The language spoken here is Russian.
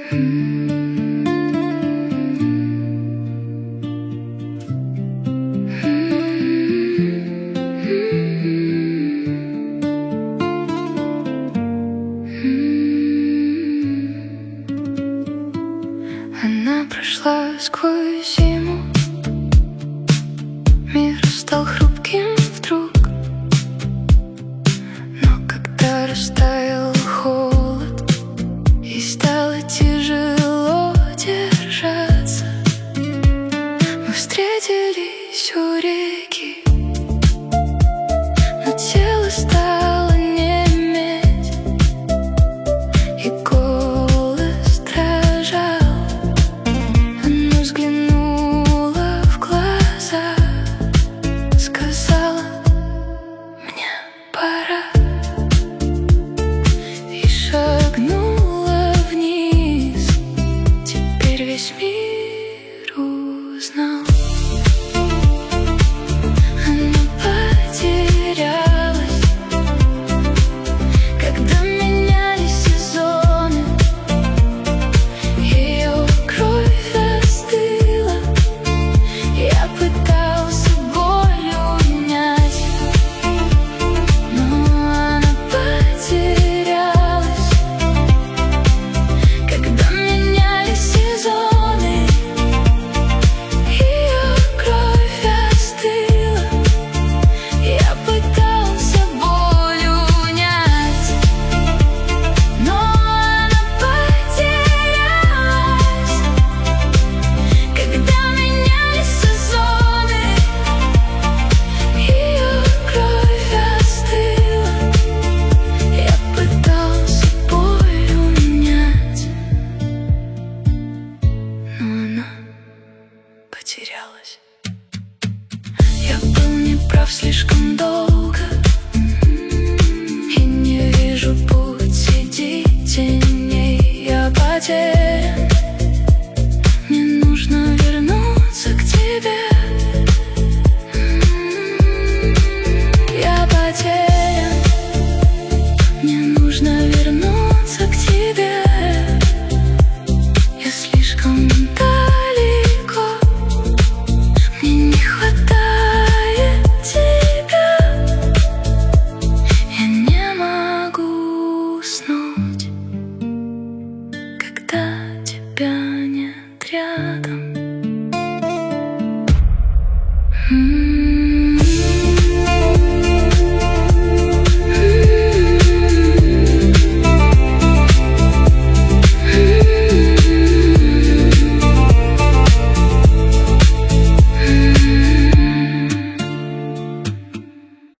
Она прошла сквозь зиму, мир стал хрупким вдруг. Но когда растаял холод и стало тяжело держаться, мы встретились у реки, но тело стало неметь, и голос дрожал. Она взглянула в глаза, сказала: мне пора. И шагнула вниз. Теперь весь мир узнал. Она потерялась, когда менялись сезоны. Ее кровь остыла. Я пытался боль унять, но она потерялась, когда менялись сезоны. Ее кровь остыла. Я пытался боль унять, но она потерялась, когда менялись сезоны. Ее кровь остыла. Я пытался боль унять, но она потерялась. Я был неправ слишком долго и не вижу путь среди теней. Я потерян. Мне нужно вернуться к тебе. Я потерян. Мне нужно вернуться к тебе. Я слишком далеко. Мне не хватает тебя. Я не могу уснуть.